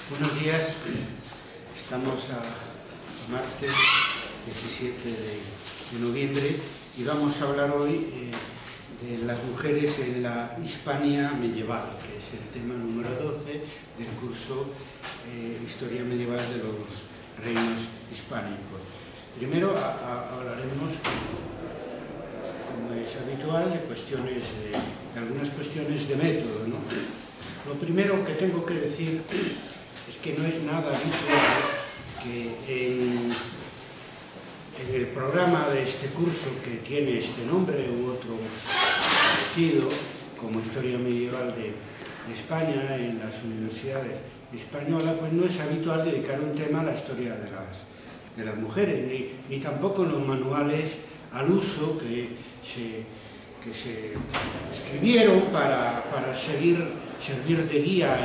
Buenos días, estamos a martes 17 de noviembre y vamos a hablar hoy de las mujeres en la Hispania medieval, que es el tema número 12 del curso Historia medieval de los reinos hispánicos. Primero hablaremos, como es habitual, de algunas cuestiones de método, ¿no? Lo primero que tengo que decir es que no es nada habitual que en el programa de este curso, que tiene este nombre u otro parecido, como Historia Medieval de España en las universidades españolas, pues no es habitual dedicar un tema a la historia de las mujeres, ni tampoco en los manuales al uso que se escribieron para servir de guía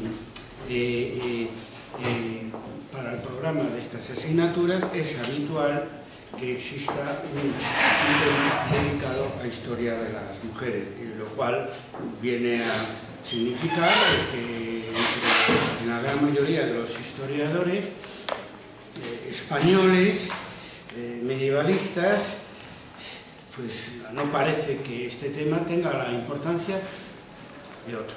para el programa de estas asignaturas. Es habitual que exista un tema dedicado a historia de las mujeres, lo cual viene a significar que en la gran mayoría de los historiadores españoles medievalistas, pues no parece que este tema tenga la importancia de otros.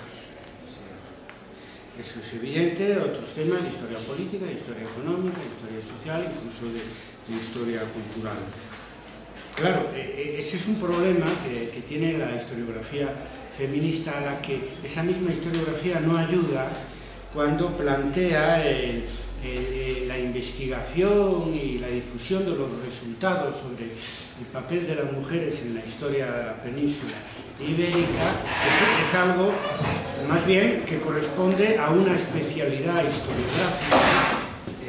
Eso es evidente, de otros temas, de historia política, de historia económica, de historia social, incluso de historia cultural. Claro, ese es un problema que tiene la historiografía feminista, a la que esa misma historiografía no ayuda cuando plantea la investigación y la difusión de los resultados sobre el papel de las mujeres en la historia de la península ibérica. Es algo más bien que corresponde a una especialidad historiográfica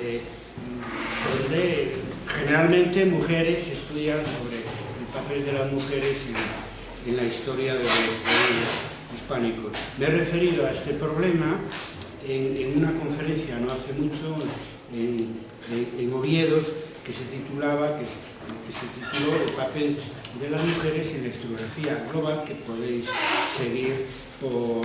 donde generalmente mujeres estudian sobre el papel de las mujeres en la historia de los reinos hispánicos. Me he referido a este problema en una conferencia no hace mucho en Oviedo, que se tituló El papel de las mujeres en la historiografía global, que podéis seguir por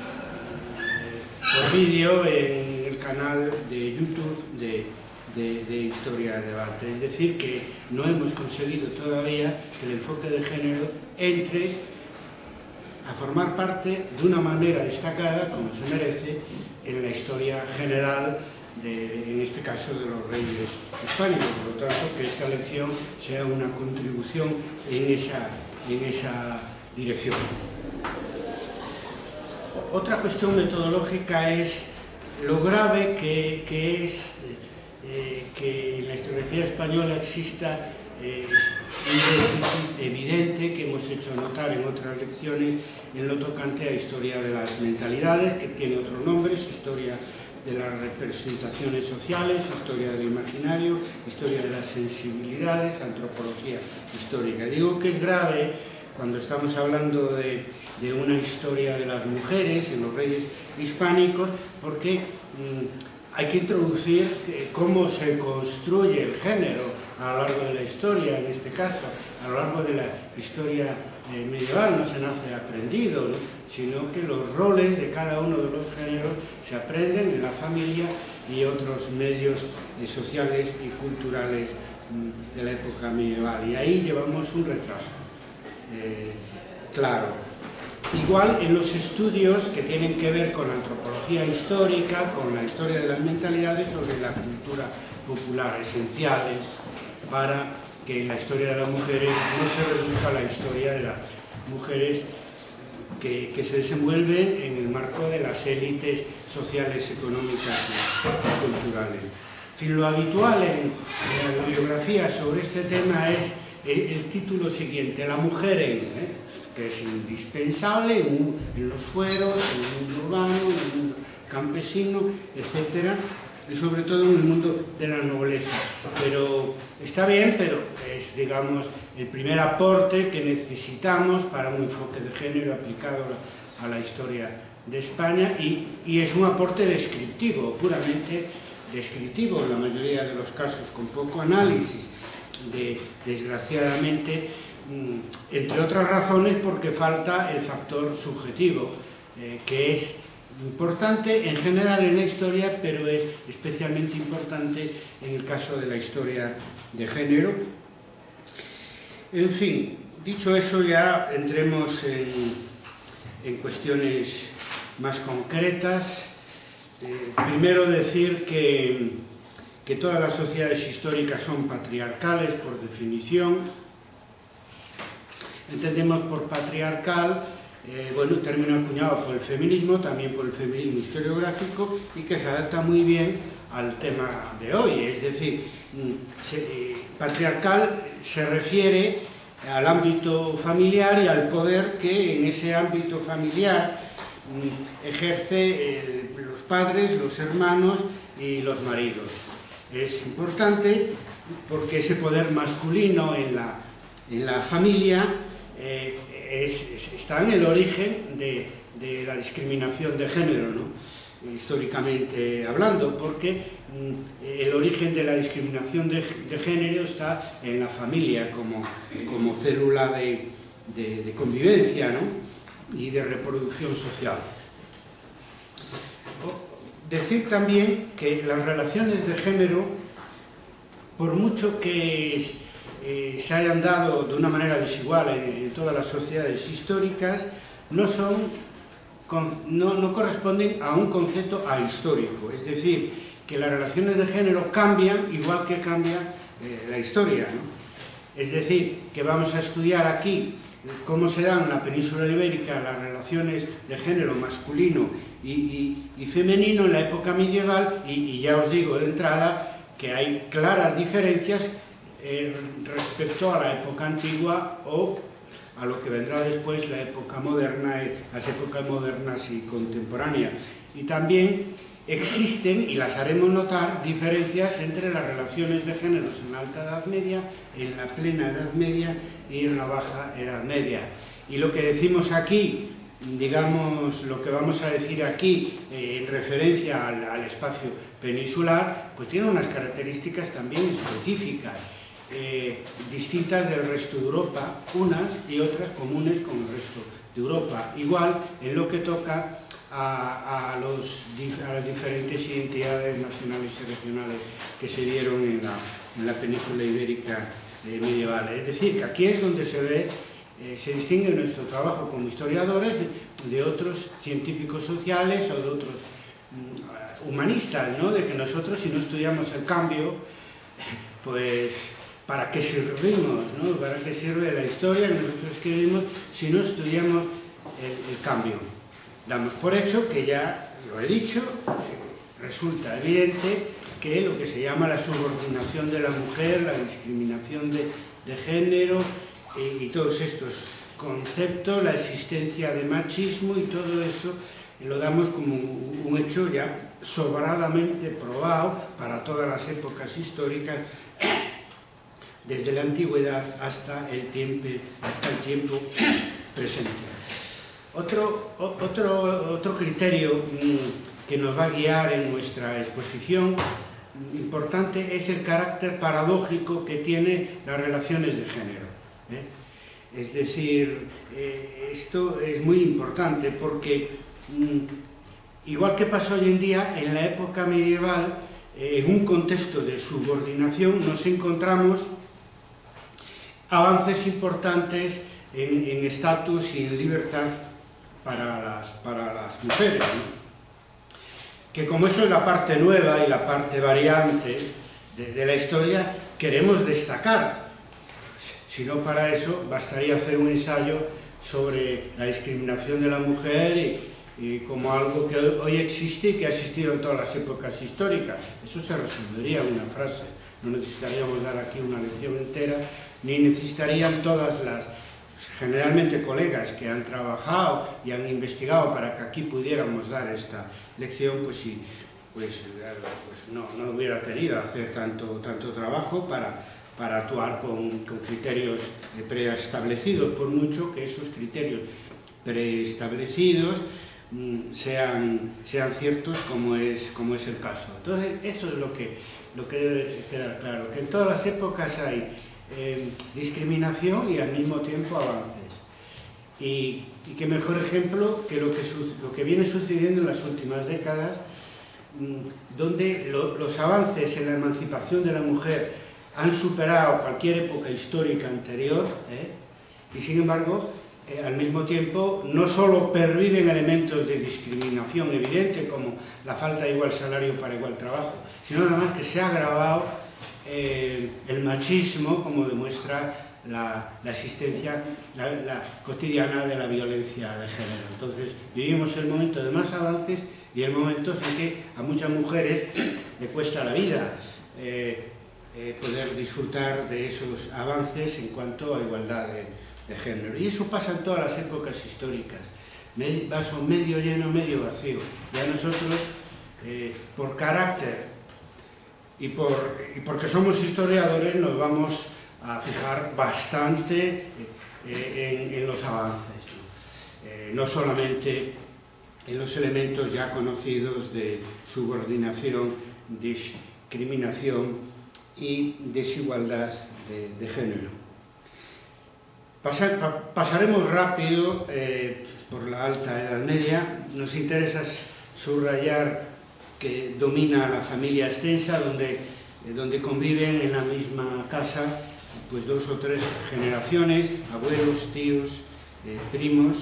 vídeo en el canal de YouTube de Historia de Debate. Es decir, que no hemos conseguido todavía que el enfoque de género entre a formar parte de una manera destacada, como se merece, en la historia general, en este caso, de los reyes hispánicos. Por lo tanto, que esta lección sea una contribución en esa dirección. Otra cuestión metodológica es lo grave que es que en la historiografía española exista un déficit evidente que hemos hecho notar en otras lecciones en lo tocante a historia de las mentalidades, que tiene otros nombres: historia de las representaciones sociales, historia del imaginario, historia de las sensibilidades, antropología histórica. Digo que es grave cuando estamos hablando de una historia de las mujeres en los reyes hispánicos, porque hay que introducir cómo se construye el género a lo largo de la historia. En este caso, a lo largo de la historia medieval no se nace aprendido, ¿no?, sino que los roles de cada uno de los géneros se aprenden en la familia y otros medios sociales y culturales de la época medieval. Y ahí llevamos un retraso, claro. Igual en los estudios que tienen que ver con la antropología histórica, con la historia de las mentalidades sobre la cultura popular, esenciales para que la historia de las mujeres no se reduzca a la historia de las mujeres que se desenvuelven en el marco de las élites sociales, económicas y culturales. En fin, lo habitual en la bibliografía sobre este tema es el título siguiente: la mujer que es indispensable en los fueros, en el mundo urbano, en el mundo campesino, etc., y sobre todo en el mundo de la nobleza. Pero está bien, pero es, digamos, el primer aporte que necesitamos para un enfoque de género aplicado a la historia de España, y es un aporte descriptivo, puramente descriptivo en la mayoría de los casos, con poco análisis, desgraciadamente, entre otras razones porque falta el factor subjetivo, que es importante en general en la historia, pero es especialmente importante en el caso de la historia de género. En fin, dicho eso, ya entremos en cuestiones más concretas. Primero decir que todas las sociedades históricas son patriarcales por definición. Entendemos por patriarcal, un término acuñado por el feminismo, también por el feminismo historiográfico, y que se adapta muy bien al tema de hoy. Es decir, patriarcal se refiere al ámbito familiar y al poder que en ese ámbito familiar ejerce los padres, los hermanos y los maridos. Es importante porque ese poder masculino en la familia está en el origen de la discriminación de género, ¿no? Históricamente hablando, porque el origen de la discriminación de género está en la familia como célula de convivencia, ¿no? Y de reproducción social. Decir también que las relaciones de género, por mucho que se hayan dado de una manera desigual en todas las sociedades históricas, no corresponden a un concepto ahistórico. Es decir, que las relaciones de género cambian igual que cambia la historia, ¿no? Es decir, que vamos a estudiar aquí cómo se dan en la península ibérica las relaciones de género masculino y femenino en la época medieval, y ya os digo de entrada que hay claras diferencias respecto a la época antigua o a lo que vendrá después, la época moderna, las épocas modernas y contemporáneas. Y también existen, y las haremos notar, diferencias entre las relaciones de géneros en la Alta Edad Media, en la Plena Edad Media y en la Baja Edad Media. Y lo que decimos aquí, digamos, lo que vamos a decir aquí en referencia al espacio peninsular, pues tiene unas características también específicas, distintas del resto de Europa, unas y otras comunes con el resto de Europa. Igual en lo que toca a las diferentes identidades nacionales y regionales que se dieron en la península ibérica medieval. Es decir, que aquí es donde se distingue nuestro trabajo como historiadores de otros científicos sociales o de otros humanistas, ¿no? De que nosotros, si no estudiamos el cambio, pues ¿para qué servimos, ¿no? ¿Para qué sirve la historia que nosotros escribimos si no estudiamos el cambio? Damos por hecho que ya lo he dicho, resulta evidente que lo que se llama la subordinación de la mujer, la discriminación de género y todos estos conceptos, la existencia de machismo y todo eso, lo damos como un hecho ya sobradamente probado para todas las épocas históricas, desde la antigüedad hasta el tiempo presente. Otro criterio que nos va a guiar en nuestra exposición importante es el carácter paradójico que tienen las relaciones de género. Es decir, esto es muy importante porque, igual que pasa hoy en día, en la época medieval, en un contexto de subordinación, nos encontramos avances importantes en estatus y en libertad para las mujeres, ¿no? Que como eso es la parte nueva y la parte variante de la historia, queremos destacar. Si no, para eso bastaría hacer un ensayo sobre la discriminación de la mujer y como algo que hoy existe y que ha existido en todas las épocas históricas. Eso se resumiría en una frase. No necesitaríamos dar aquí una lección entera, ni necesitarían todas las, generalmente colegas que han trabajado y han investigado para que aquí pudiéramos dar esta lección, pues no hubiera tenido que hacer tanto trabajo para actuar con criterios preestablecidos, por mucho que esos criterios preestablecidos sean ciertos como es el caso. Entonces, eso es lo que debe quedar claro, que en todas las épocas hay discriminación y al mismo tiempo avances. Y qué mejor ejemplo que lo que viene sucediendo en las últimas décadas, donde los avances en la emancipación de la mujer han superado cualquier época histórica anterior, y sin embargo, al mismo tiempo, no solo perviven elementos de discriminación evidente, como la falta de igual salario para igual trabajo, sino además que se ha agravado el machismo, como demuestra la existencia la cotidiana de la violencia de género. Entonces, vivimos el momento de más avances y el momento en que a muchas mujeres le cuesta la vida poder disfrutar de esos avances en cuanto a igualdad de género. Y eso pasa en todas las épocas históricas. Vaso medio lleno, medio vacío. Ya nosotros, por carácter y porque somos historiadores, nos vamos a fijar bastante en los avances, no solamente en los elementos ya conocidos de subordinación, discriminación y desigualdad de género. Pasaremos rápido por la Alta Edad Media. Nos interesa subrayar que domina la familia extensa, donde conviven en la misma casa pues 2 o 3 generaciones, abuelos, tíos, primos.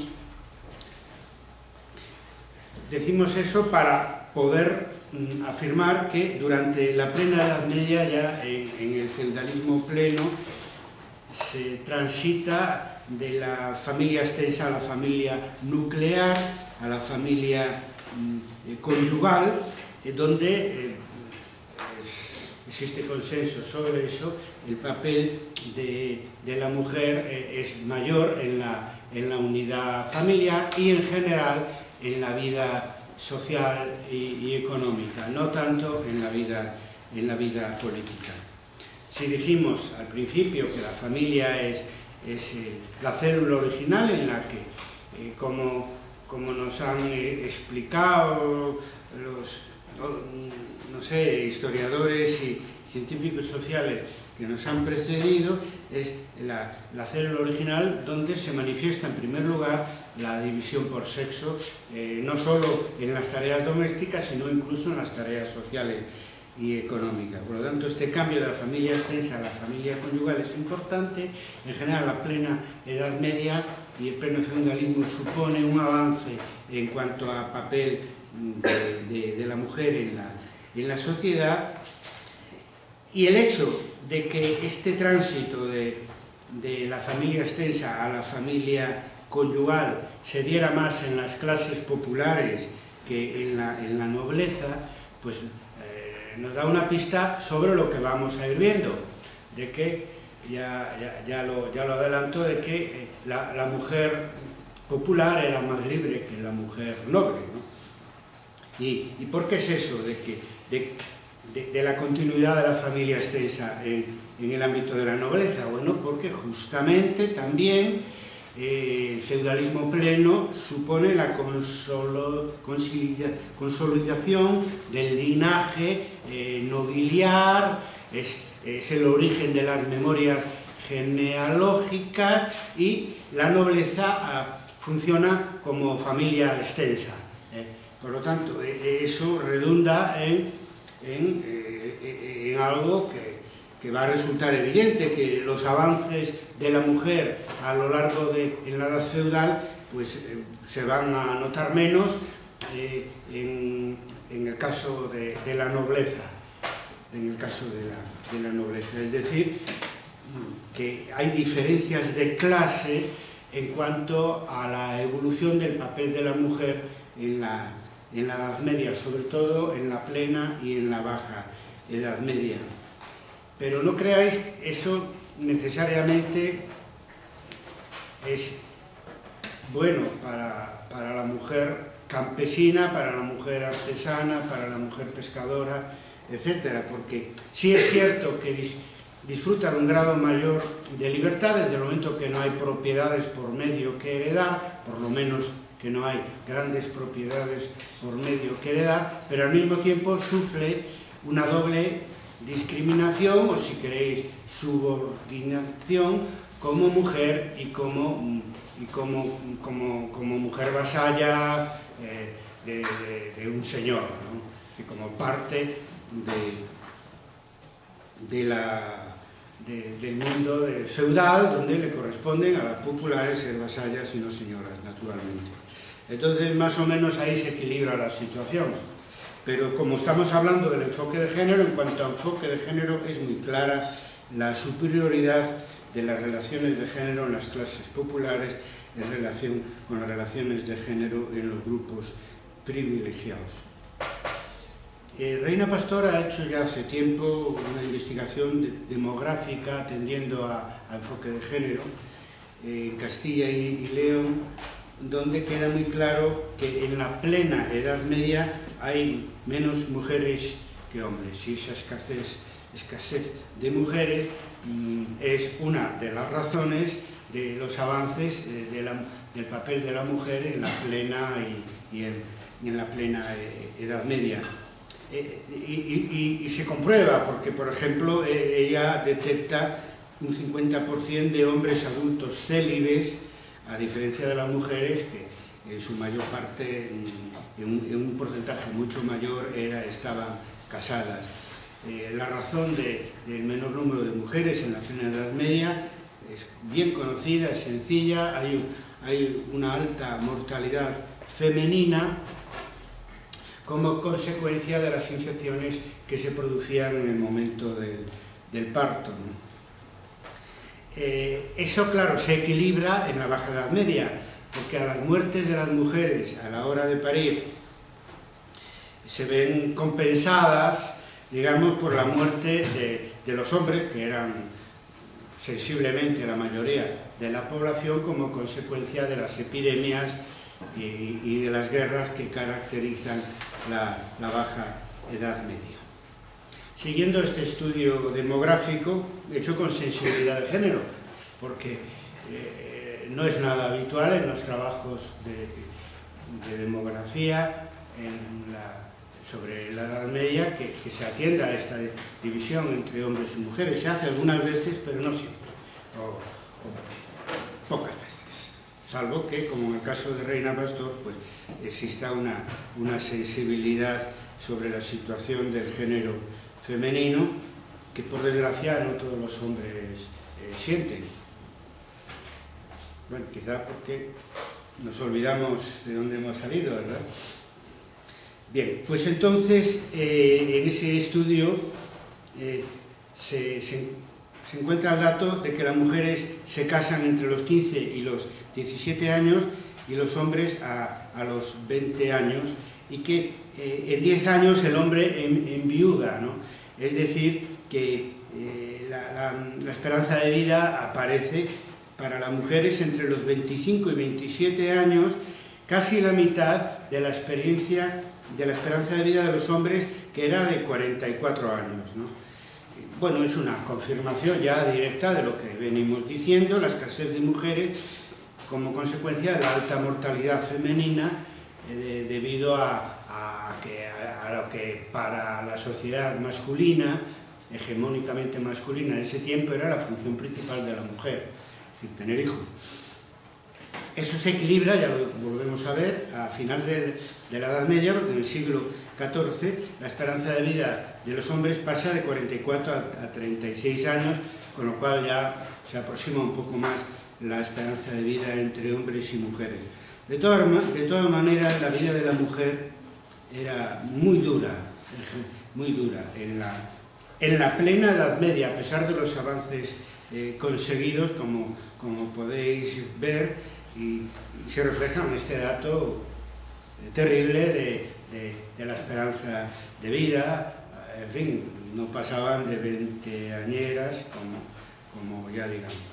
Decimos eso para poder afirmar que durante la plena Edad Media, ya en el feudalismo pleno, se transita de la familia extensa a la familia nuclear, a la familia conyugal, donde existe consenso sobre eso. El papel de la mujer es mayor en la unidad familiar y en general en la vida social y económica, no tanto en la vida política. Si dijimos al principio que la familia es la célula original en la que, como nos han explicado los historiadores y científicos sociales que nos han precedido, es la célula original donde se manifiesta en primer lugar la división por sexo, no solo en las tareas domésticas, sino incluso en las tareas sociales y económicas. Por lo tanto, este cambio de la familia extensa a la familia conyugal es importante. En general, la plena Edad Media y el pleno feudalismo supone un avance en cuanto a papel de la mujer en la sociedad, y el hecho de que este tránsito de la familia extensa a la familia conyugal se diera más en las clases populares que en la nobleza, pues nos da una pista sobre lo que vamos a ir viendo, de que, ya lo adelanto, de que la mujer popular era más libre que la mujer noble, ¿no? ¿Y por qué es eso de la continuidad de la familia extensa en el ámbito de la nobleza? Bueno, porque justamente también el feudalismo pleno supone la consolidación del linaje nobiliar, es el origen de las memorias genealógicas, y la nobleza funciona como familia extensa. Por lo tanto, eso redunda en algo que va a resultar evidente, que los avances de la mujer a lo largo de la edad feudal pues se van a notar menos en el caso de la nobleza, es decir, que hay diferencias de clase en cuanto a la evolución del papel de la mujer en la Edad Media, sobre todo en la plena y en la baja Edad Media. Pero no creáis que eso necesariamente es bueno para la mujer campesina, para la mujer artesana, para la mujer pescadora, etcétera, porque sí es cierto que disfruta de un grado mayor de libertad desde el momento que no hay propiedades por medio que heredar, por lo menos que no hay grandes propiedades por medio que heredar, pero al mismo tiempo sufre una doble discriminación, o si queréis subordinación, como mujer y como mujer vasalla de un señor, ¿no? Es decir, como parte del mundo feudal, donde le corresponden a las populares ser vasallas y no señoras, naturalmente. Entonces, más o menos ahí se equilibra la situación. Pero como estamos hablando del enfoque de género, en cuanto a enfoque de género, es muy clara la superioridad de las relaciones de género en las clases populares en relación con las relaciones de género en los grupos privilegiados. Reina Pastor ha hecho ya hace tiempo una investigación demográfica atendiendo a enfoque de género en Castilla y León, donde queda muy claro que en la plena Edad Media hay menos mujeres que hombres, y esa escasez de mujeres es una de las razones de los avances del papel de la mujer en la plena y en la plena Edad Media. Y se comprueba porque, por ejemplo, ella detecta un 50% de hombres adultos célibes, a diferencia de las mujeres, que en su mayor parte, en un porcentaje mucho mayor, estaban casadas. La razón del menor número de mujeres en la plena Edad Media es bien conocida, es sencilla. Hay una alta mortalidad femenina como consecuencia de las infecciones que se producían en el momento del parto, ¿no? Eso, claro, se equilibra en la Baja Edad Media, porque a las muertes de las mujeres a la hora de parir se ven compensadas, digamos, por la muerte de los hombres, que eran sensiblemente la mayoría de la población, como consecuencia de las epidemias y de las guerras que caracterizan la Baja Edad Media. Siguiendo este estudio demográfico, hecho con sensibilidad de género, porque no es nada habitual en los trabajos de demografía sobre la Edad Media que se atienda a esta división entre hombres y mujeres. Se hace algunas veces, pero no siempre, o pocas veces, salvo que, como en el caso de Reina Pastor, pues exista una sensibilidad sobre la situación del género femenino, que por desgracia no todos los hombres sienten. Bueno, quizá porque nos olvidamos de dónde hemos salido, ¿verdad? Bien, pues entonces en ese estudio se encuentra el dato de que las mujeres se casan entre los 15 y los 17 años y los hombres a los 20 años, y que en 10 años el hombre enviuda, ¿no? Es decir, que la esperanza de vida aparece para las mujeres entre los 25 y 27 años, casi la mitad de la esperanza de vida de los hombres, que era de 44 años, ¿no? Bueno, es una confirmación ya directa de lo que venimos diciendo, la escasez de mujeres como consecuencia de la alta mortalidad femenina, debido a lo que para la sociedad masculina, hegemónicamente masculina de ese tiempo, era la función principal de la mujer, es decir, tener hijos. Eso se equilibra, ya lo volvemos a ver, a final de la Edad Media, porque en el siglo XIV la esperanza de vida de los hombres pasa de 44 a 36 años, con lo cual ya se aproxima un poco más la esperanza de vida entre hombres y mujeres. De todas maneras, la vida de la mujer era muy dura en la plena Edad Media, a pesar de los avances conseguidos, como podéis ver, y se refleja en este dato terrible de la esperanza de vida. En fin, no pasaban de 20añeras, como ya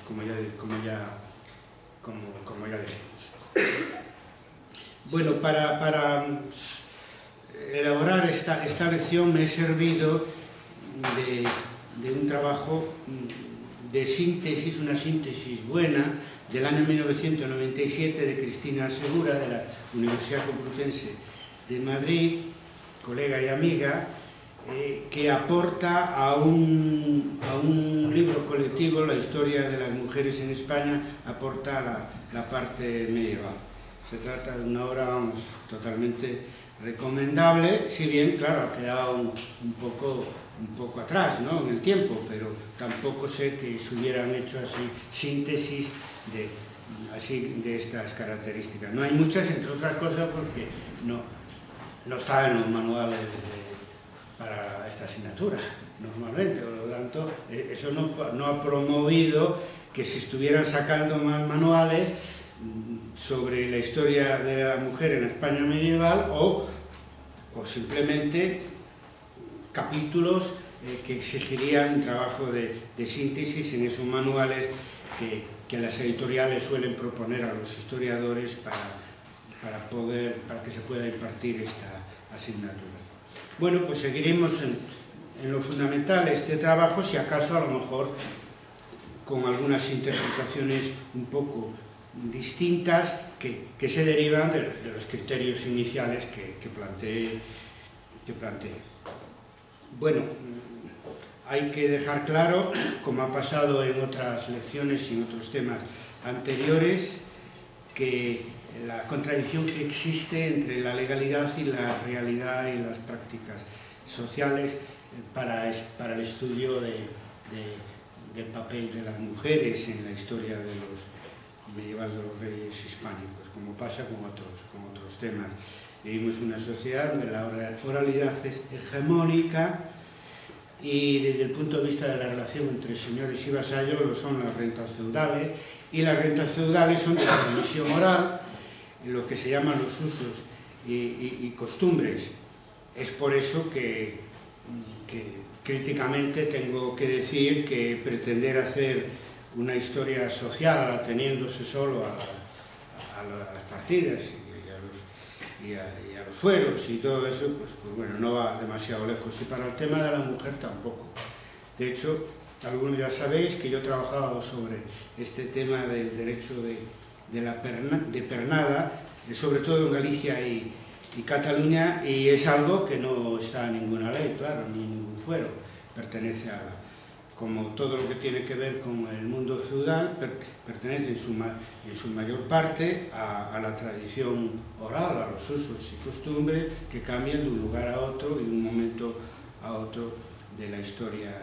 dijimos. Bueno, para elaborar esta lección me he servido de un trabajo de síntesis, una síntesis buena, del año 1997, de Cristina Segura, de la Universidad Complutense de Madrid, colega y amiga, que aporta a un libro colectivo, la historia de las mujeres en España, aporta la parte medieval. Se trata de una obra, vamos, totalmente recomendable, si bien, claro, ha quedado un poco atrás, ¿no?, en el tiempo, pero tampoco sé que se hubieran hecho así síntesis de estas características. No hay muchas, entre otras cosas, porque no están en los manuales para esta asignatura, normalmente, por lo tanto, eso no ha promovido que se estuvieran sacando más manuales sobre la historia de la mujer en España medieval o simplemente capítulos que exigirían un trabajo de síntesis en esos manuales que las editoriales suelen proponer a los historiadores para que se pueda impartir esta asignatura. Bueno, pues seguiremos en lo fundamental este trabajo, si acaso a lo mejor con algunas interpretaciones un poco distintas que se derivan de los criterios iniciales que planteé. Bueno, hay que dejar claro, como ha pasado en otras lecciones y en otros temas anteriores, que la contradicción que existe entre la legalidad y la realidad y las prácticas sociales para el estudio del papel de las mujeres en la historia medieval de los reyes hispánicos, como pasa con otros temas. Vivimos una sociedad donde la oralidad es hegemónica y desde el punto de vista de la relación entre señores y vasallos lo son las rentas feudales, y las rentas feudales son de transmisión oral, lo que se llaman los usos y costumbres. Es por eso que críticamente tengo que decir que pretender hacer una historia social ateniéndose solo a las partidas y a los fueros y todo eso, pues bueno, no va demasiado lejos. Y para el tema de la mujer tampoco. De hecho, algunos ya sabéis que yo he trabajado sobre este tema del derecho de pernada, sobre todo en Galicia y Cataluña, y es algo que no está en ninguna ley, claro, ni en ningún fuero. Pertenece como todo lo que tiene que ver con el mundo feudal, pertenece en su mayor parte a la tradición oral, a los usos y costumbres que cambian de un lugar a otro y de un momento a otro de la historia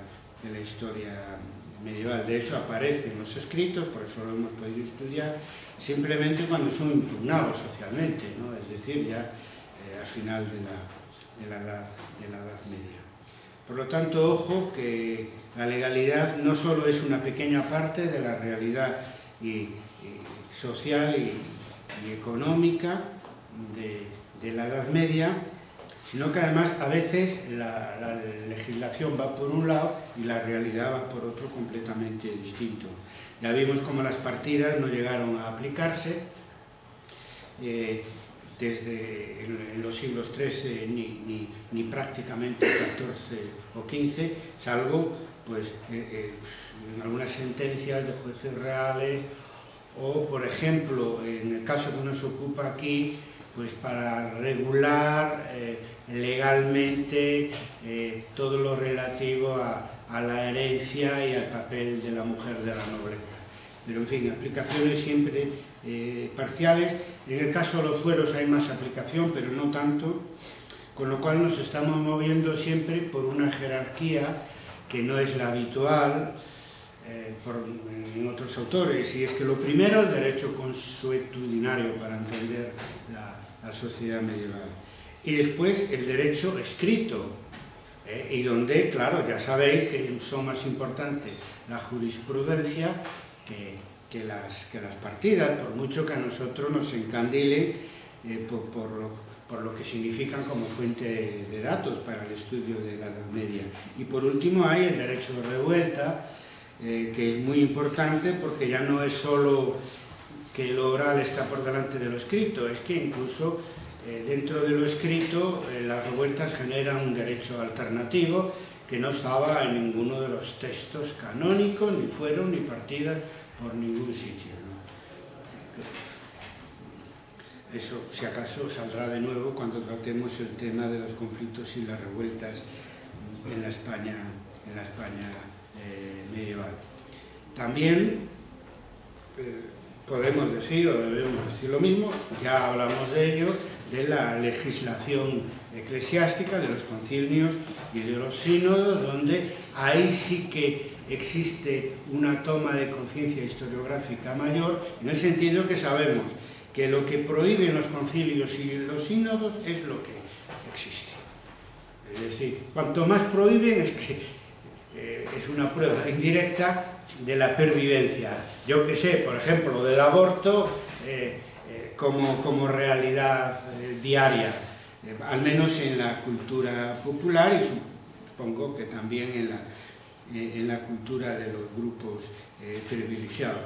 medieval. De hecho, aparece en los escritos, por eso lo hemos podido estudiar, simplemente cuando son impugnados socialmente, ¿no? Es decir, ya al final de la Edad Media. Por lo tanto, ojo que la legalidad no solo es una pequeña parte de la realidad social y económica de la Edad Media, sino que además a veces la legislación va por un lado y la realidad va por otro completamente distinto. Ya vimos cómo las partidas no llegaron a aplicarse desde en los siglos XIII ni prácticamente XIV o XV, salvo pues, en algunas sentencias de jueces reales o, por ejemplo, en el caso que nos ocupa aquí, pues para regular legalmente todo lo relativo a la herencia y al papel de la mujer de la nobleza. Pero, en fin, aplicaciones siempre parciales. En el caso de los fueros hay más aplicación, pero no tanto, con lo cual nos estamos moviendo siempre por una jerarquía que no es la habitual en otros autores, y es que lo primero, el derecho consuetudinario para entender la sociedad medieval, y después el derecho escrito, y donde, claro, ya sabéis que son más importantes la jurisprudencia que las partidas, por mucho que a nosotros nos encandilen por lo que significan como fuente de datos para el estudio de la Edad Media. Y por último hay el derecho de revuelta, que es muy importante porque ya no es solo que lo oral está por delante de lo escrito, es que incluso dentro de lo escrito las revueltas generan un derecho alternativo que no estaba en ninguno de los textos canónicos, ni fueron ni partidas por ningún sitio, ¿no? Eso, si acaso, saldrá de nuevo cuando tratemos el tema de los conflictos y las revueltas en la España medieval. También podemos decir, o debemos decir lo mismo, ya hablamos de ello, de la legislación eclesiástica, de los concilios y de los sínodos, donde ahí sí que existe una toma de conciencia historiográfica mayor, en el sentido que sabemos que lo que prohíben los concilios y los sínodos es lo que existe. Es decir, cuanto más prohíben es que es una prueba indirecta de la pervivencia. Yo que sé, por ejemplo, del aborto como realidad diaria, al menos en la cultura popular y supongo que también en la cultura de los grupos privilegiados.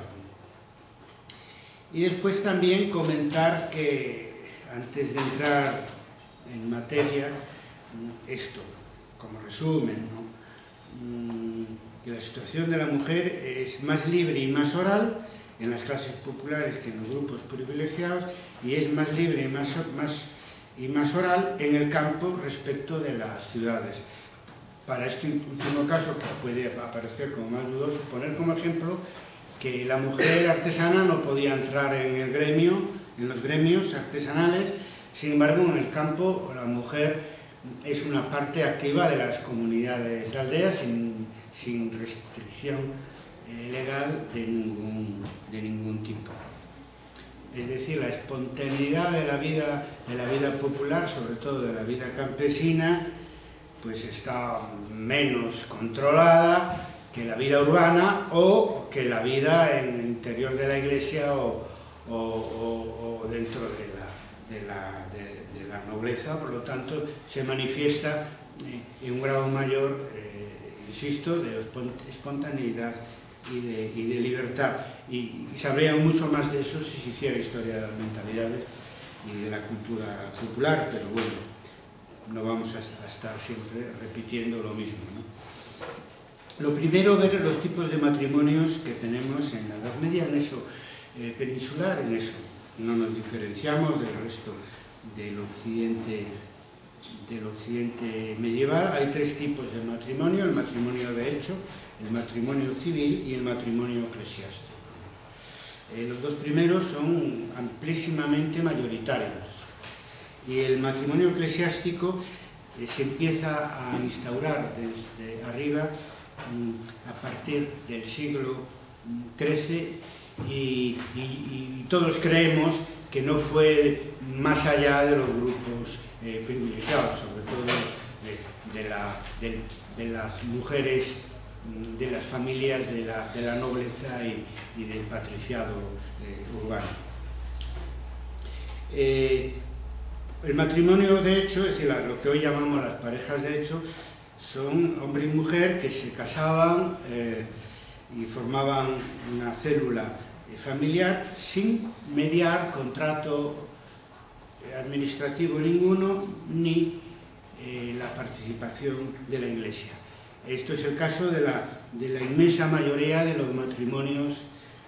Y después también comentar que, antes de entrar en materia, esto, como resumen, ¿no? Que la situación de la mujer es más libre y más oral en las clases populares que en los grupos privilegiados, y es más libre y más oral en el campo respecto de las ciudades. Para este último caso, que puede aparecer como más dudoso, poner como ejemplo que la mujer artesana no podía entrar en los gremios artesanales. Sin embargo, en el campo la mujer es una parte activa de las comunidades de aldeas sin restricción legal de ningún tipo. Es decir, la espontaneidad de la vida popular, sobre todo de la vida campesina, pues está menos controlada que la vida urbana o que la vida en el interior de la iglesia o dentro de la nobleza. Por lo tanto, se manifiesta en un grado mayor, insisto, de espontaneidad y de libertad. Y sabría mucho más de eso si se hiciera historia de las mentalidades y de la cultura popular, pero bueno, no vamos a estar siempre repitiendo lo mismo, ¿no? Lo primero, ver los tipos de matrimonios que tenemos en la Edad Media, en eso peninsular, en eso no nos diferenciamos del resto del occidente medieval. Hay tres tipos de matrimonio: el matrimonio de hecho, el matrimonio civil y el matrimonio eclesiástico. Los dos primeros son amplísimamente mayoritarios, y el matrimonio eclesiástico se empieza a instaurar desde arriba a partir del siglo XIII, y todos creemos que no fue más allá de los grupos privilegiados, sobre todo de las mujeres, de las familias de la nobleza y del patriciado urbano. El matrimonio de hecho, es decir, lo que hoy llamamos las parejas de hecho, son hombre y mujer que se casaban y formaban una célula familiar sin mediar contrato administrativo ninguno, ni la participación de la Iglesia. Esto es el caso de la inmensa mayoría de los matrimonios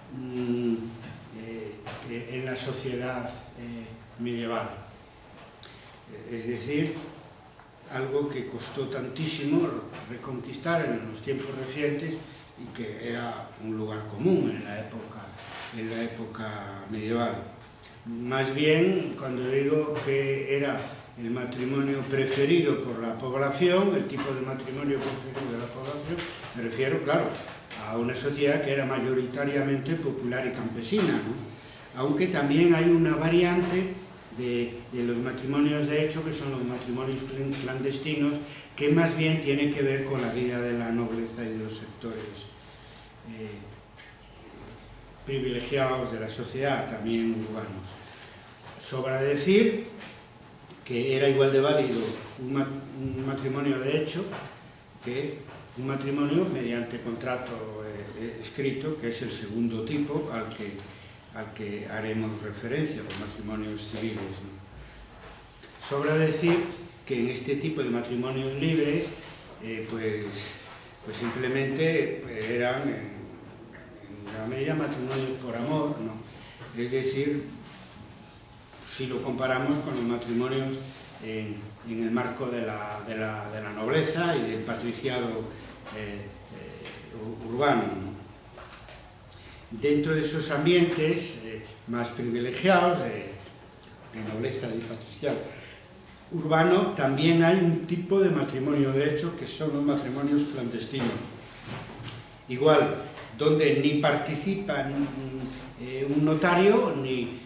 en la sociedad medieval. Es decir, algo que costó tantísimo reconquistar en los tiempos recientes y que era un lugar común en la época medieval. Más bien, cuando digo que era el matrimonio preferido por la población, el tipo de matrimonio preferido de la población, me refiero, claro, a una sociedad que era mayoritariamente popular y campesina, ¿no? Aunque también hay una variante de los matrimonios de hecho, que son los matrimonios clandestinos, que más bien tienen que ver con la vida de la nobleza y de los sectores privilegiados de la sociedad, también urbanos. Sobra decir que era igual de válido un matrimonio de hecho que un matrimonio mediante contrato escrito, que es el segundo tipo al que haremos referencia, los matrimonios civiles, ¿no? Sobra decir que en este tipo de matrimonios libres, pues simplemente eran en la medida matrimonios por amor, ¿no? Es decir, si lo comparamos con los matrimonios en el marco de la nobleza y del patriciado urbano, ¿no? Dentro de esos ambientes más privilegiados de nobleza y patriciado urbano, también hay un tipo de matrimonio de hecho que son los matrimonios clandestinos. Igual, donde ni participa un notario, ni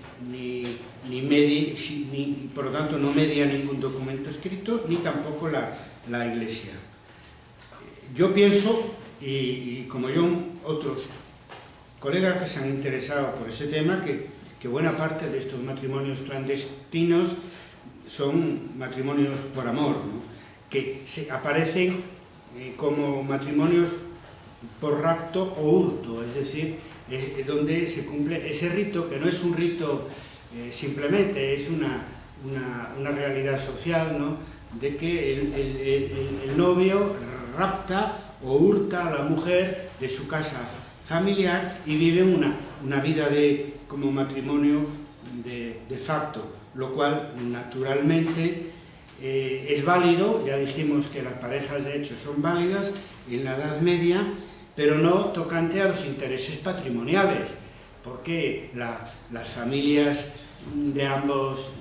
por lo tanto no media ningún documento escrito, ni tampoco la Iglesia. Yo pienso, y como yo, otros colegas que se han interesado por ese tema, que buena parte de estos matrimonios clandestinos son matrimonios por amor, ¿no? Que aparecen como matrimonios por rapto o hurto, es decir, donde se cumple ese rito, que no es un rito simplemente, es una realidad social, ¿no? De que el novio rapta o hurta a la mujer de su casa familiar y vive una vida como matrimonio de facto, lo cual naturalmente es válido. Ya dijimos que las parejas de hecho son válidas en la Edad Media, pero no tocante a los intereses patrimoniales, porque las familias de ambos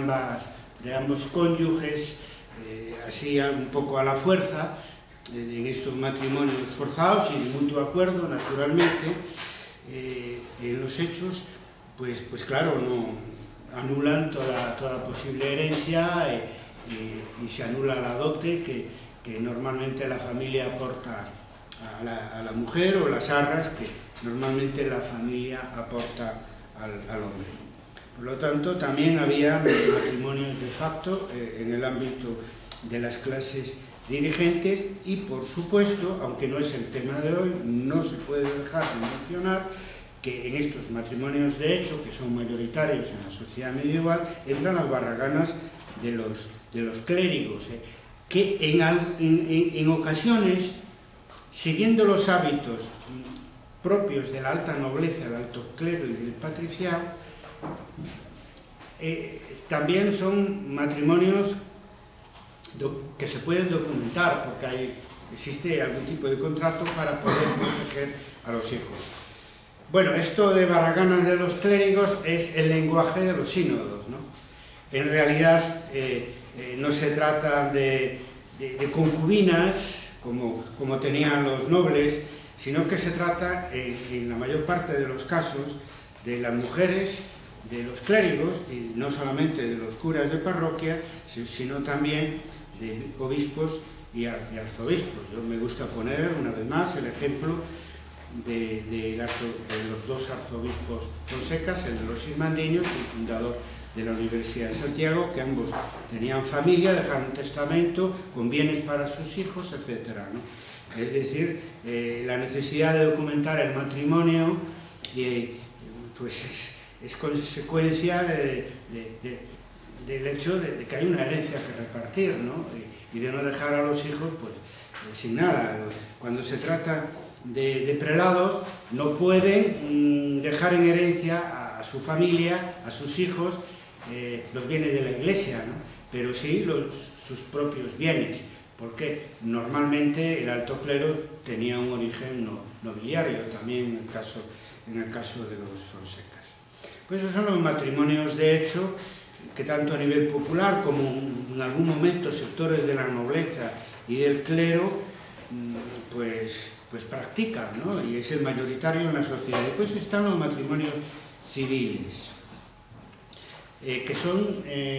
cónyuges, así un poco a la fuerza, en estos matrimonios forzados y de mutuo acuerdo, naturalmente, en los hechos, pues claro, no anulan toda posible herencia y se anula la dote que normalmente la familia aporta a la mujer, o las arras que normalmente la familia aporta al hombre. Por lo tanto, también había matrimonios de facto en el ámbito de las clases dirigentes y, por supuesto, aunque no es el tema de hoy, no se puede dejar de mencionar que en estos matrimonios de hecho, que son mayoritarios en la sociedad medieval, entran las barraganas de los clérigos, que en ocasiones, siguiendo los hábitos propios de la alta nobleza, del alto clero y del patriciado, también son matrimonios que se pueden documentar, porque existe algún tipo de contrato para poder proteger a los hijos. Bueno, esto de barraganas de los clérigos es el lenguaje de los sínodos, ¿no? En realidad no se trata de concubinas, como tenían los nobles, sino que se trata, en la mayor parte de los casos, de las mujeres, de los clérigos, y no solamente de los curas de parroquia, sino también de obispos y arzobispos. Yo me gusta poner, una vez más, el ejemplo de los dos arzobispos Fonsecas, el de los ismandiños y el fundador de la Universidad de Santiago, que ambos tenían familia, dejaron testamento con bienes para sus hijos, etc., ¿no? Es decir, la necesidad de documentar el matrimonio pues es consecuencia del hecho de que hay una herencia que repartir, ¿no? Y de no dejar a los hijos pues sin nada. Cuando se trata de prelados, no pueden dejar en herencia a su familia, a sus hijos, los bienes de la Iglesia, ¿no? Pero sí sus propios bienes, porque normalmente el alto clero tenía un origen nobiliario, también en el caso de los Fonsecas. Pues esos son los matrimonios de hecho, que tanto a nivel popular como en algún momento sectores de la nobleza y del clero pues practican, ¿no? Y es el mayoritario en la sociedad. Después están los matrimonios civiles, que son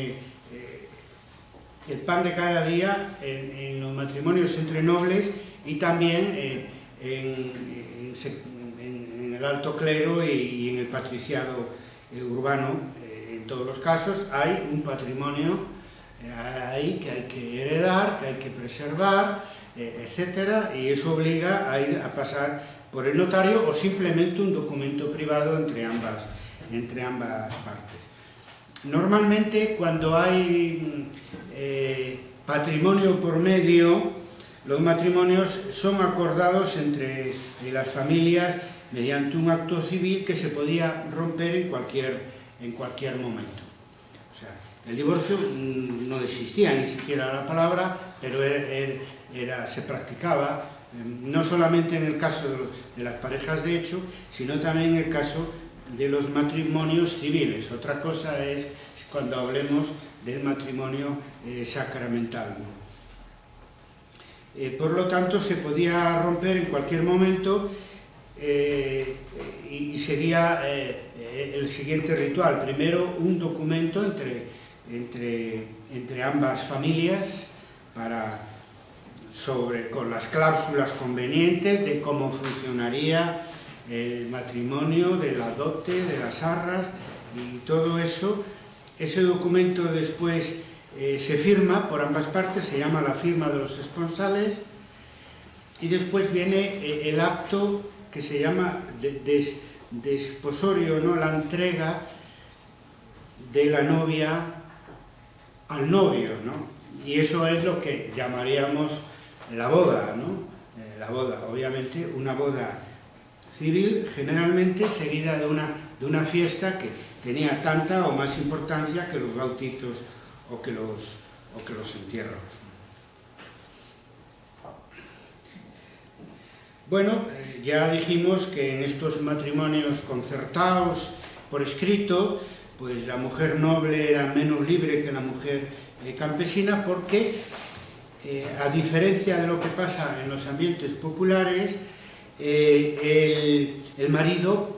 el pan de cada día en los matrimonios entre nobles y también en el alto clero y en el patriciado urbano. En todos los casos hay un patrimonio ahí que hay que heredar, que hay que preservar, etcétera, y eso obliga a pasar por el notario o simplemente un documento privado entre ambas partes. Normalmente, cuando hay patrimonio por medio, los matrimonios son acordados entre las familias mediante un acto civil que se podía romper en cualquier momento. O sea, El divorcio no existía ni siquiera la palabra, pero se practicaba no solamente en el caso de las parejas de hecho, sino también en el caso de los matrimonios civiles. Otra cosa es cuando hablemos del matrimonio sacramental, ¿no? Por lo tanto, se podía romper en cualquier momento y seguía el siguiente ritual. Primero, un documento entre ambas familias con las cláusulas convenientes de cómo funcionaría el matrimonio, de la dote, de las arras y todo eso. Ese documento después se firma por ambas partes, se llama la firma de los esponsales, y después viene el acto que se llama desposorio, ¿no? La entrega de la novia al novio, ¿no? Y eso es lo que llamaríamos la boda, ¿no? La boda, obviamente, una boda civil, generalmente seguida de una fiesta que tenía tanta o más importancia que los bautizos o que los entierros. Bueno, ya dijimos que en estos matrimonios concertados por escrito, pues la mujer noble era menos libre que la mujer campesina, porque a diferencia de lo que pasa en los ambientes populares, el marido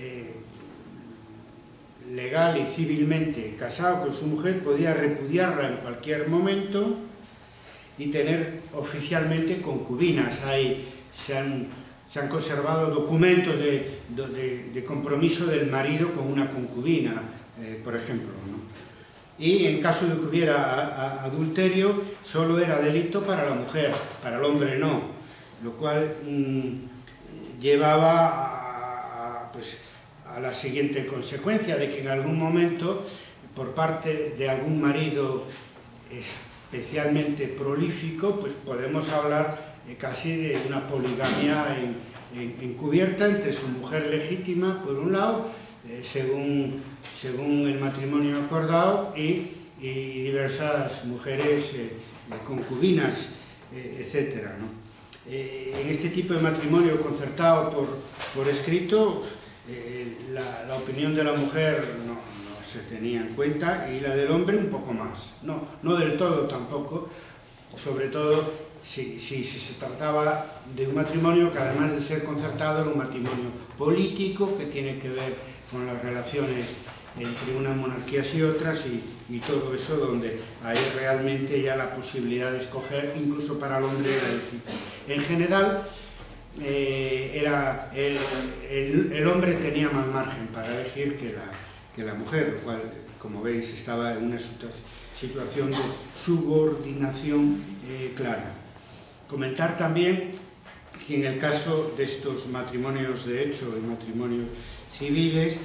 legal y civilmente casado con su mujer podía repudiarla en cualquier momento y tener oficialmente concubinas. Se han conservado documentos de compromiso del marido con una concubina, por ejemplo, ¿no? Y en caso de que hubiera adulterio, solo era delito para la mujer, para el hombre no, lo cual llevaba a la siguiente consecuencia, de que en algún momento, por parte de algún marido especialmente prolífico, pues podemos hablar casi de una poligamia encubierta entre su mujer legítima, por un lado, según el matrimonio acordado, y diversas mujeres concubinas, etcétera, ¿no? En este tipo de matrimonio concertado por escrito, la opinión de la mujer no se tenía en cuenta, y la del hombre un poco más, no del todo tampoco, sobre todo si se trataba de un matrimonio que, además de ser concertado, era un matrimonio político que tiene que ver con las relaciones entre unas monarquías y otras, y todo eso, donde hay realmente ya la posibilidad de escoger, incluso para el hombre era difícil. En general, el hombre tenía más margen para elegir que la mujer, lo cual, como veis, estaba en una situación de subordinación clara. Comentar también que en el caso de estos matrimonios de hecho y matrimonios civiles,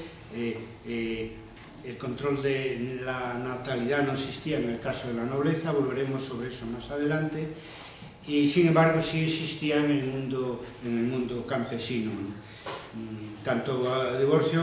el control de la natalidad no existía en el caso de la nobleza, volveremos sobre eso más adelante, y sin embargo sí existía en el mundo campesino, ¿no? Tanto divorcio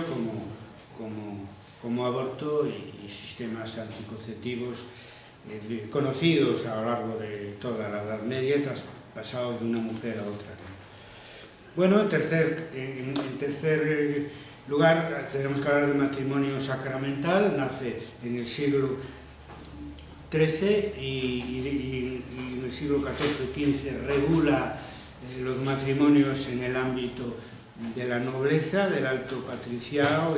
como aborto y sistemas anticonceptivos conocidos a lo largo de toda la Edad Media, traspasados de una mujer a otra, ¿no? Bueno, en tercer lugar, tenemos que hablar del matrimonio sacramental. Nace en el siglo XIII y en el siglo XIV y XV regula los matrimonios en el ámbito de la nobleza, del alto patriciado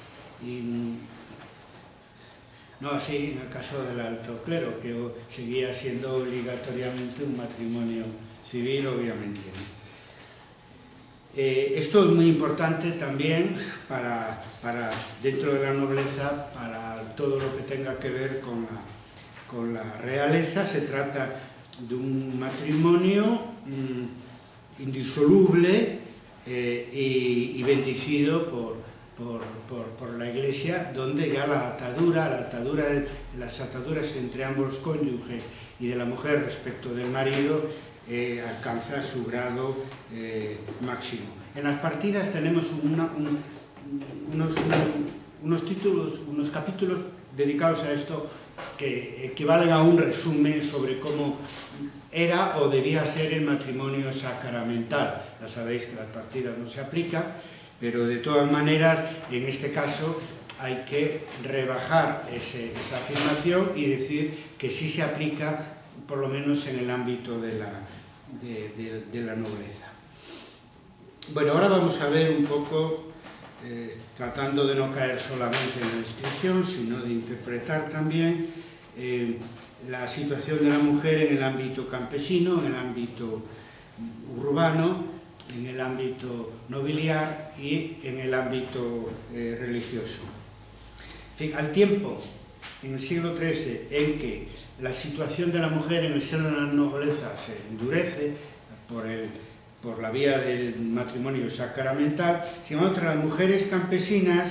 no así en el caso del alto clero, que seguía siendo obligatoriamente un matrimonio civil, obviamente, ¿no? Esto es muy importante también dentro de la nobleza, para todo lo que tenga que ver con la realeza. Se trata de un matrimonio indisoluble y bendecido por la Iglesia, donde ya las ataduras entre ambos cónyuges y de la mujer respecto del marido alcanza su grado máximo. En las partidas tenemos unos capítulos dedicados a esto que equivalen a un resumen sobre cómo era o debía ser el matrimonio sacramental. Ya sabéis que las partidas no se aplican, pero de todas maneras, en este caso, hay que rebajar esa afirmación y decir que sí se aplica, por lo menos en el ámbito de la nobleza. Bueno, ahora vamos a ver un poco, tratando de no caer solamente en la descripción, sino de interpretar también la situación de la mujer en el ámbito campesino, en el ámbito urbano, en el ámbito nobiliar y en el ámbito religioso. En fin, al tiempo, en el siglo XIII, en que la situación de la mujer en el seno de la nobleza se endurece por la vía del matrimonio sacramental, sin embargo, las mujeres campesinas,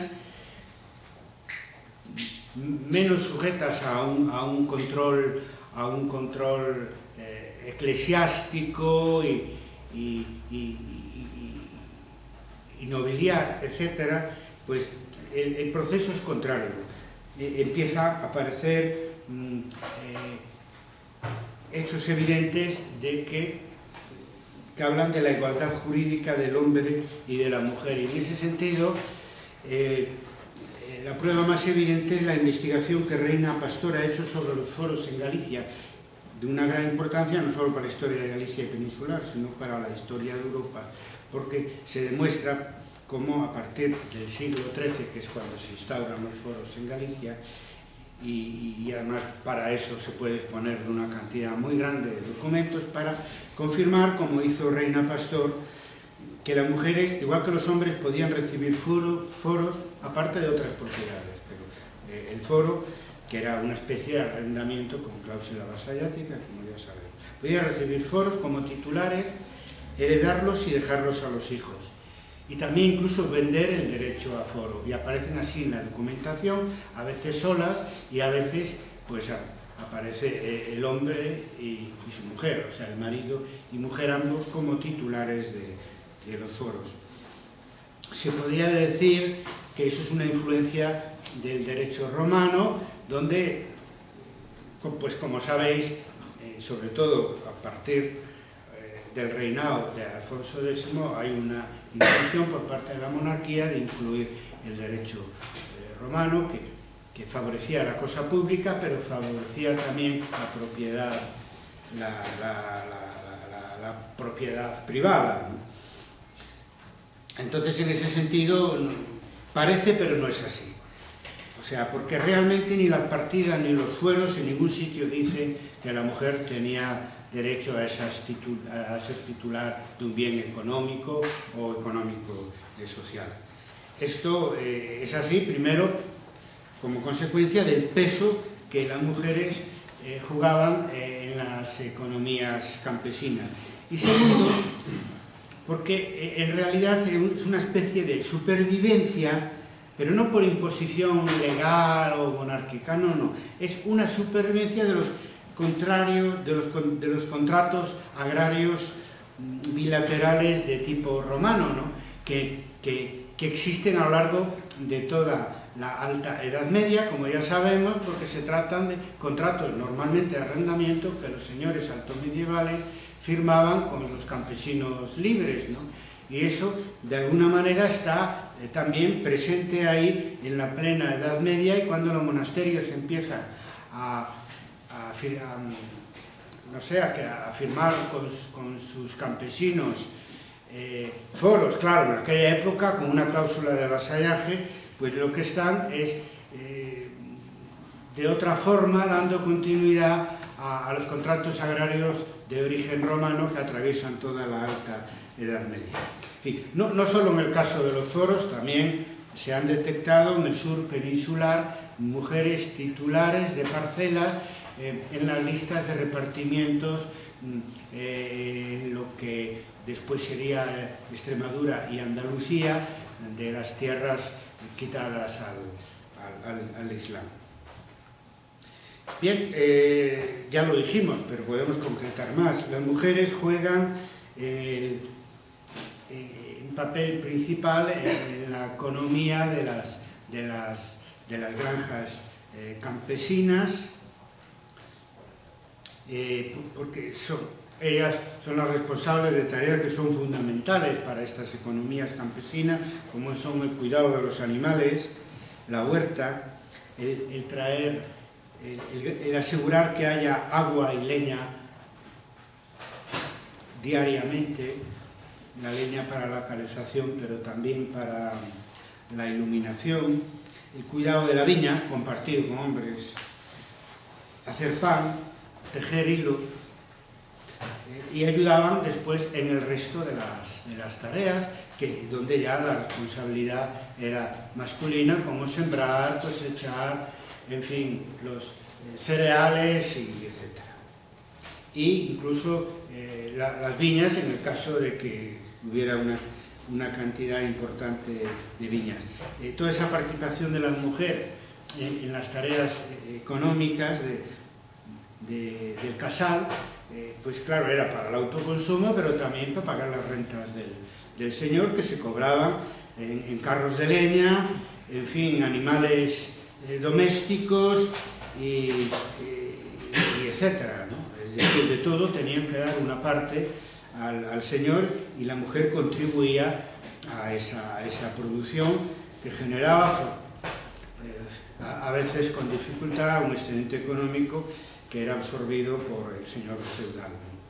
menos sujetas a un control eclesiástico y nobiliar, etc., pues el proceso es contrario. Empieza a aparecer hechos evidentes de que hablan de la igualdad jurídica del hombre y de la mujer. Y en ese sentido, la prueba más evidente es la investigación que Reina Pastor ha hecho sobre los foros en Galicia, de una gran importancia no solo para la historia de Galicia y peninsular, sino para la historia de Europa, porque se demuestra cómo a partir del siglo XIII, que es cuando se instauran los foros en Galicia, y además para eso se puede disponer de una cantidad muy grande de documentos para confirmar, como hizo Reina Pastor, que las mujeres, igual que los hombres, podían recibir foros, aparte de otras propiedades, pero el foro, que era una especie de arrendamiento con cláusula vasallática, como ya sabemos, podían recibir foros como titulares, heredarlos y dejarlos a los hijos. Y también incluso vender el derecho a foro, y aparecen así en la documentación, a veces solas y a veces pues aparece el hombre y su mujer, o sea, el marido y mujer ambos como titulares de los foros. Se podría decir que eso es una influencia del derecho romano, donde, pues como sabéis, sobre todo a partir del reinado de Alfonso X, hay una intención por parte de la monarquía de incluir el derecho romano, que favorecía la cosa pública, pero favorecía también la propiedad, la propiedad privada, ¿no? Entonces, en ese sentido, parece, pero no es así. O sea, porque realmente ni las partidas ni los fueros en ningún sitio dicen que la mujer tenía derecho a ser titular de un bien económico o económico social. Esto es así, primero, como consecuencia del peso que las mujeres jugaban en las economías campesinas. Y segundo, porque en realidad es una especie de supervivencia, pero no por imposición legal o monárquica, no, es una supervivencia de los contrarios, de los contratos agrarios bilaterales de tipo romano, ¿no? que existen a lo largo de toda la Alta Edad Media, como ya sabemos, porque se tratan de contratos normalmente de arrendamiento que los señores altomedievales firmaban con los campesinos libres, ¿no? Y eso, de alguna manera, está también presente ahí en la plena Edad Media, y cuando los monasterios empiezan a firmar con sus campesinos foros, claro, en aquella época, con una cláusula de vasallaje, pues lo que están es, de otra forma, dando continuidad a los contratos agrarios de origen romano que atraviesan toda la Alta Edad Media. En fin, no solo en el caso de los foros, también se han detectado en el sur peninsular mujeres titulares de parcelas en las listas de repartimientos, lo que después sería Extremadura y Andalucía, de las tierras quitadas al Islam. Bien, ya lo dijimos, pero podemos concretar más. Las mujeres juegan un papel principal en la economía de las granjas campesinas, porque ellas son las responsables de tareas que son fundamentales para estas economías campesinas, como son el cuidado de los animales, la huerta, el asegurar que haya agua y leña diariamente, la leña para la calefacción, pero también para la iluminación, el cuidado de la viña, compartido con hombres, hacer pan, tejer hilo, y ayudaban después en el resto de las tareas, donde ya la responsabilidad era masculina, como sembrar, cosechar, en fin, los cereales, y etc. Y incluso las viñas, en el caso de que hubiera una cantidad importante de viñas. Toda esa participación de la mujer en las tareas económicas del casal, pues claro, era para el autoconsumo, pero también para pagar las rentas del señor, que se cobraban en carros de leña, en fin, animales domésticos y etcétera, ¿no? Es decir, de todo tenían que dar una parte al señor, y la mujer contribuía a esa producción que generaba, a veces con dificultad, un excedente económico que era absorbido por el señor feudal.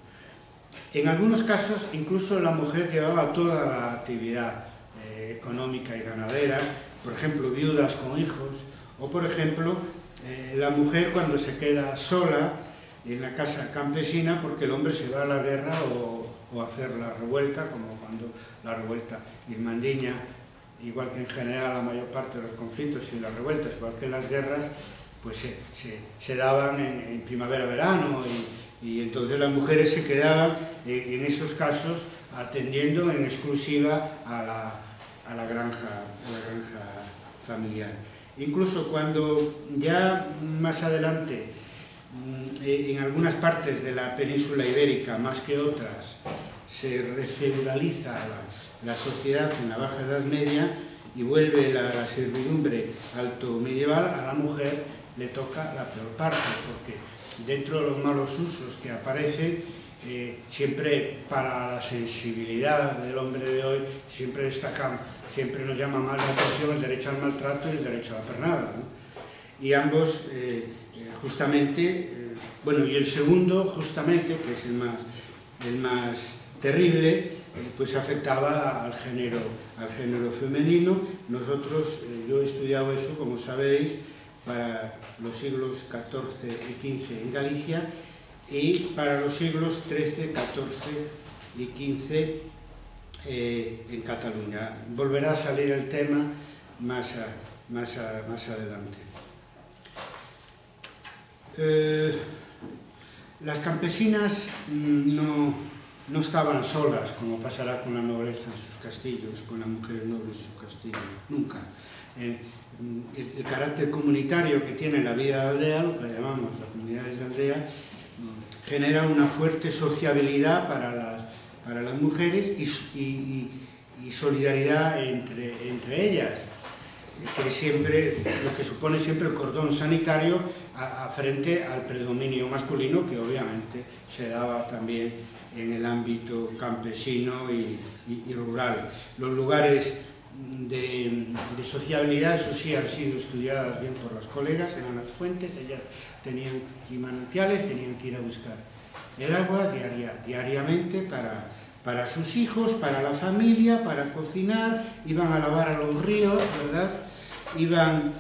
En algunos casos, incluso la mujer llevaba toda la actividad económica y ganadera, por ejemplo, viudas con hijos, o por ejemplo, la mujer cuando se queda sola en la casa campesina porque el hombre se va a la guerra o a hacer la revuelta, como cuando la revuelta irmandiña, igual que en general la mayor parte de los conflictos y las revueltas, igual que las guerras, pues se daban en primavera-verano, y entonces las mujeres se quedaban en esos casos atendiendo en exclusiva a la granja familiar. Incluso cuando ya más adelante, en algunas partes de la península ibérica, más que otras, se refeudaliza la sociedad en la Baja Edad Media y vuelve la servidumbre alto medieval, a la mujer le toca la peor parte, porque dentro de los malos usos que aparecen, siempre para la sensibilidad del hombre de hoy, siempre nos llama más la atención el derecho al maltrato y el derecho a la pernada, ¿no? Y ambos, justamente, bueno, y el segundo, justamente, que es el más terrible, pues afectaba al género femenino. Nosotros, yo he estudiado eso, como sabéis, para los siglos XIV y XV en Galicia, y para los siglos XIII, XIV y XV en Cataluña. Volverá a salir el tema más adelante. Las campesinas no estaban solas, como pasará con la nobleza en sus castillos, con las mujeres nobles en sus castillos, nunca. El carácter comunitario que tiene la vida de aldea, lo que llamamos las comunidades de aldea, genera una fuerte sociabilidad para las mujeres y solidaridad entre ellas, lo que supone siempre el cordón sanitario frente al predominio masculino, que obviamente se daba también en el ámbito campesino y rural. Los lugares de sociabilidad, eso sí, han sido estudiadas bien por las colegas, eran las fuentes, ellas tenían manantiales, tenían que ir a buscar el agua diariamente para sus hijos, para la familia, para cocinar, iban a lavar a los ríos, ¿verdad? Iban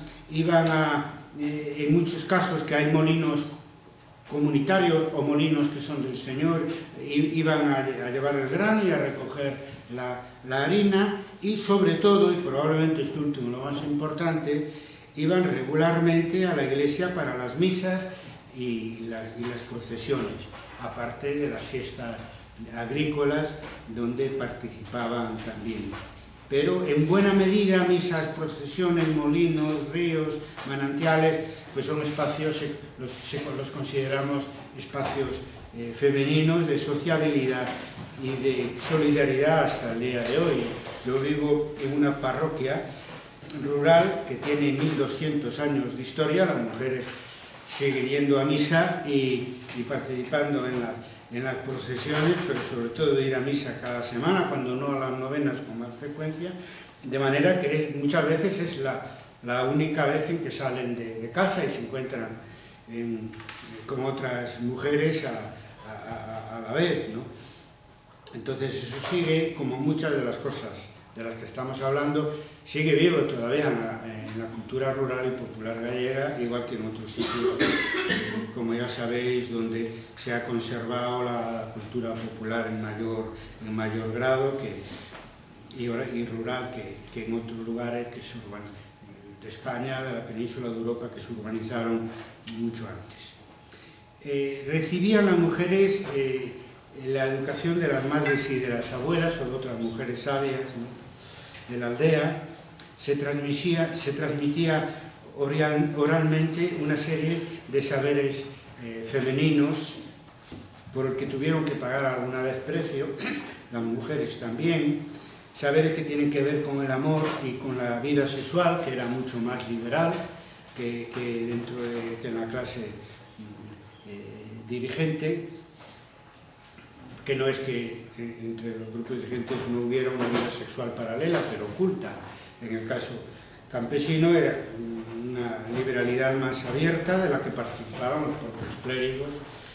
en muchos casos que hay molinos comunitarios o molinos que son del señor, iban a llevar el grano y a recoger la harina, y sobre todo, y probablemente esto último lo más importante, iban regularmente a la iglesia para las misas y las procesiones, aparte de las fiestas agrícolas donde participaban también. Pero en buena medida misas, procesiones, molinos, ríos, manantiales, pues son espacios, los consideramos espacios femeninos de sociabilidad y de solidaridad hasta el día de hoy. Yo vivo en una parroquia rural que tiene 1200 años de historia. Las mujeres siguen yendo a misa y participando en las procesiones, pero sobre todo de ir a misa cada semana, cuando no a las novenas con más frecuencia, de manera que muchas veces es la única vez en que salen de casa y se encuentran con otras mujeres a la vez, ¿no? Entonces eso sigue, como muchas de las cosas de las que estamos hablando, sigue vivo todavía en la cultura rural y popular gallega, igual que en otros sitios, como ya sabéis, donde se ha conservado la cultura popular en mayor grado y rural que en otros lugares de España, de la península de Europa, que se urbanizaron mucho antes. Recibían las mujeres la educación de las madres y de las abuelas o de otras mujeres sabias, ¿no?, de la aldea. Se transmitía oralmente una serie de saberes femeninos por el que tuvieron que pagar alguna vez precio, las mujeres también, saberes que tienen que ver con el amor y con la vida sexual, que era mucho más liberal que en la clase dirigente, que no es que entre los grupos dirigentes no hubiera una vida sexual paralela, pero oculta. En el caso campesino era una liberalidad más abierta de la que participaban los propios clérigos,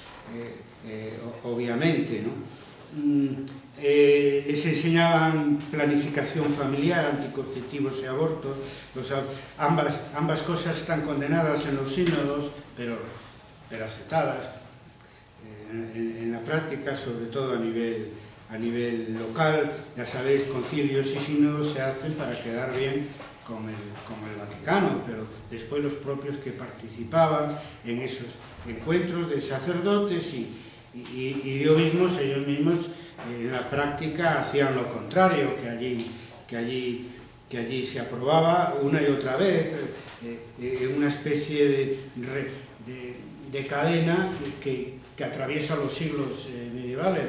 obviamente, ¿no? Les enseñaban planificación familiar, anticonceptivos y abortos. Ambas cosas están condenadas en los sínodos, pero aceptadas en la práctica, sobre todo a nivel local. Ya sabéis, concilios y sínodos se hacen para quedar bien con el Vaticano, pero después los propios que participaban en esos encuentros de sacerdotes y ellos mismos en la práctica hacían lo contrario, que allí se aprobaba una y otra vez, una especie de cadena que atraviesa los siglos medievales.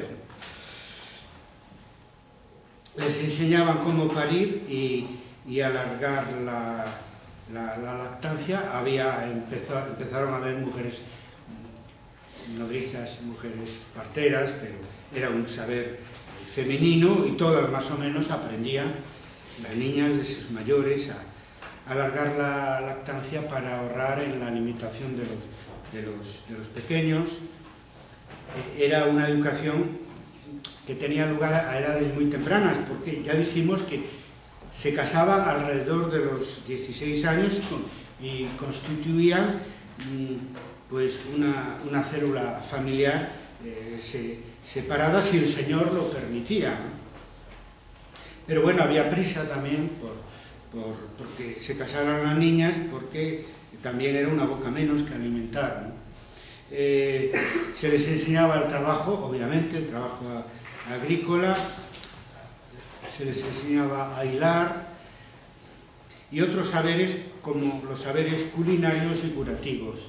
Les enseñaban cómo parir y alargar la lactancia. Empezaron a haber mujeres nodrizas, mujeres parteras, pero era un saber femenino y todas más o menos aprendían, las niñas de sus mayores, a alargar la lactancia para ahorrar en la alimentación de los pequeños. Era una educación que tenía lugar a edades muy tempranas, porque ya dijimos que se casaban alrededor de los 16 años y constituían pues una célula familiar separada si el Señor lo permitía, ¿no? Pero bueno, había prisa también porque se casaran las niñas, porque también era una boca menos que alimentar, ¿no? Se les enseñaba el trabajo, obviamente, el trabajo agrícola, se les enseñaba a hilar y otros saberes como los saberes culinarios y curativos.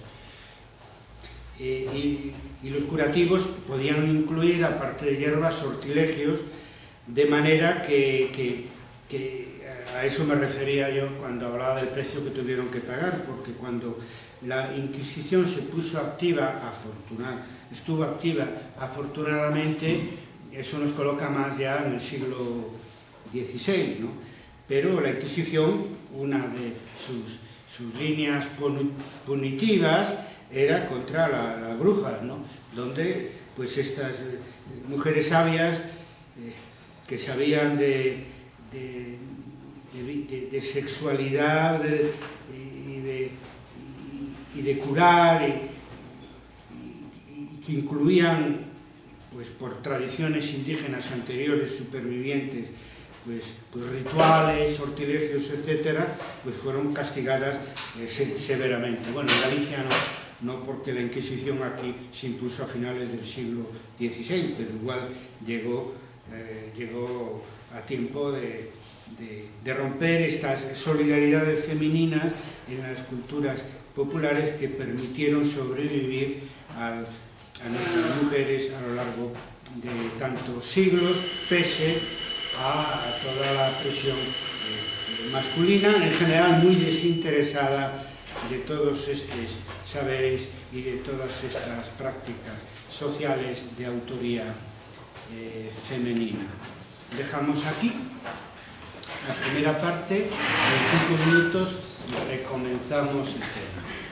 Y los curativos podían incluir, aparte de hierbas, sortilegios, de manera que a eso me refería yo cuando hablaba del precio que tuvieron que pagar, porque cuando la Inquisición se puso activa, estuvo activa afortunadamente, eso nos coloca más ya en el siglo XVI, ¿no? Pero la Inquisición, una de sus líneas punitivas era contra las brujas, ¿no? Donde pues estas mujeres sabias que sabían de sexualidad y de curar y que incluían, pues por tradiciones indígenas anteriores supervivientes, pues rituales, sortilegios, etcétera, pues fueron castigadas severamente. Bueno, en Galicia no, porque la Inquisición aquí se impuso a finales del siglo XVI, pero igual llegó a tiempo de romper estas solidaridades femeninas en las culturas populares que permitieron sobrevivir a nuestras mujeres a lo largo de tantos siglos, pese a toda la presión masculina, en general muy desinteresada de todos estos saberes y de todas estas prácticas sociales de autoría femenina. Dejamos aquí la primera parte, en 5 minutos recomenzamos el tema.